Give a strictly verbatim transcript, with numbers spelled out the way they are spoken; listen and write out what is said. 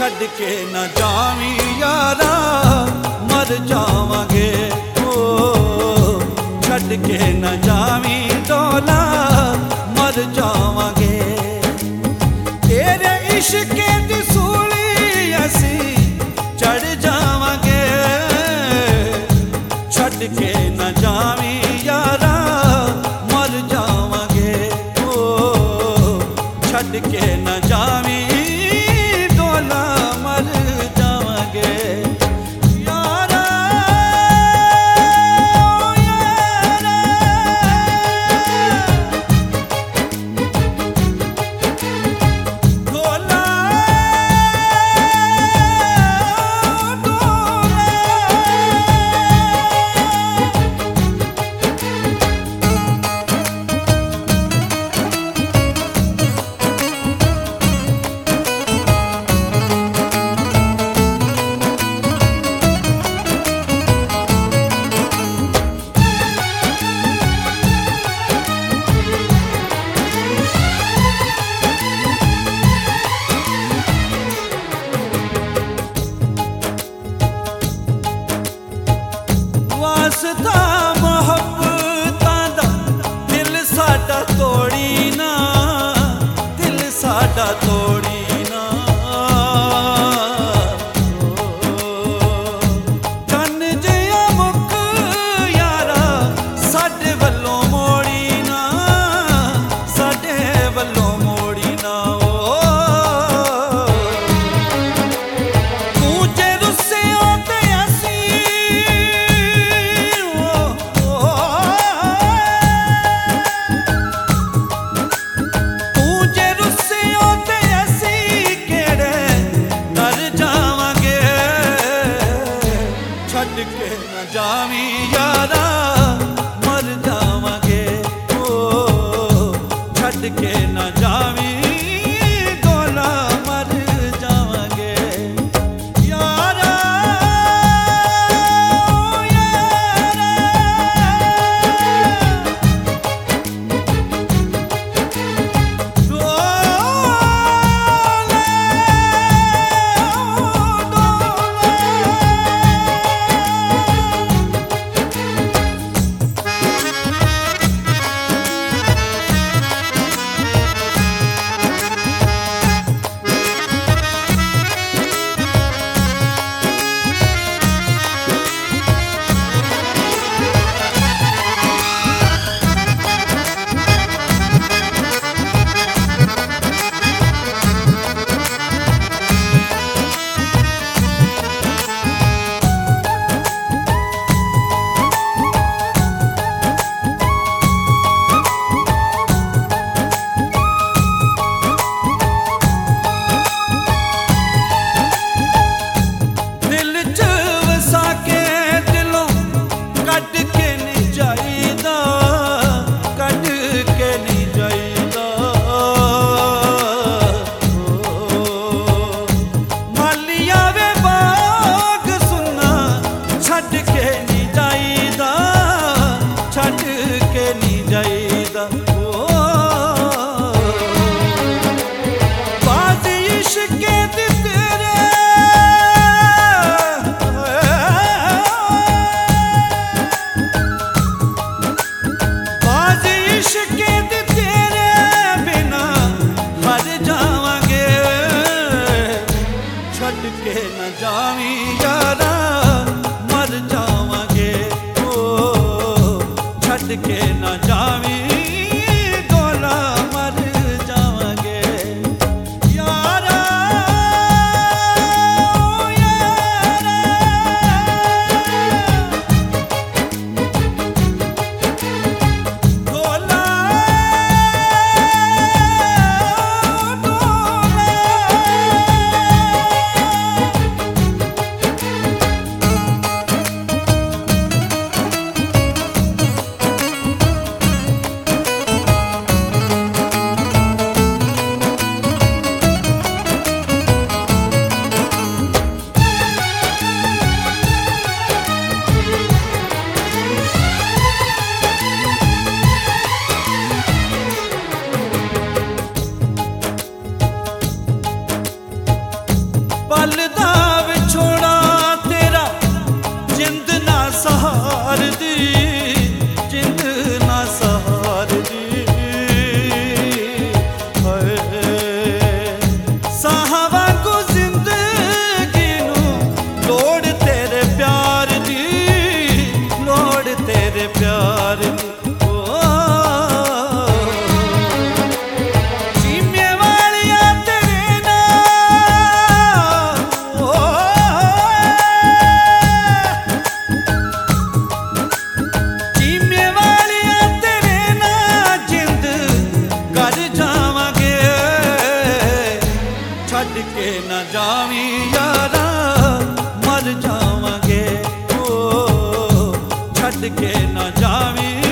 छड़ के न जावी यारा मर जावांगे ओ छड़ के न जावी डोला मर जावांगे तेरे इश्क दी सूली असी चढ़ जावांगे छड़ के न जावी यारा मर जावांगे ओ छड़ के न जावी डोला मर जावांगे यारा यारा डोला वास्ता मोहब्बतां दा दिल साडा तोड़ी ना दिल साडा तोड़ी ना चन जिया मुख यारा साडे वल्लों मोड़ी ना साडे वल्लों मोड़ी ना तू जे रुस्से ते असी छड़ के न जावी यारा मर जावांगे ओ छड़ के न जावी डोला मर जावांगे यारा यारा छड़ के न जावी यारा मर जावांगे ओ छड़ के न जावी डोला मर जावांगे यारा यारा डोला डोला पल दा विछोड़ा तेरा जिंद ना सहार दी, जिंद ना सहार दी। साहां वांगू जिंदगी नू लोड़ तेरे प्यार दी, लोड़ तेरे प्यार दी। छड़ के न जावी यारा मर जावांगे, ओ छड़ के न जावी।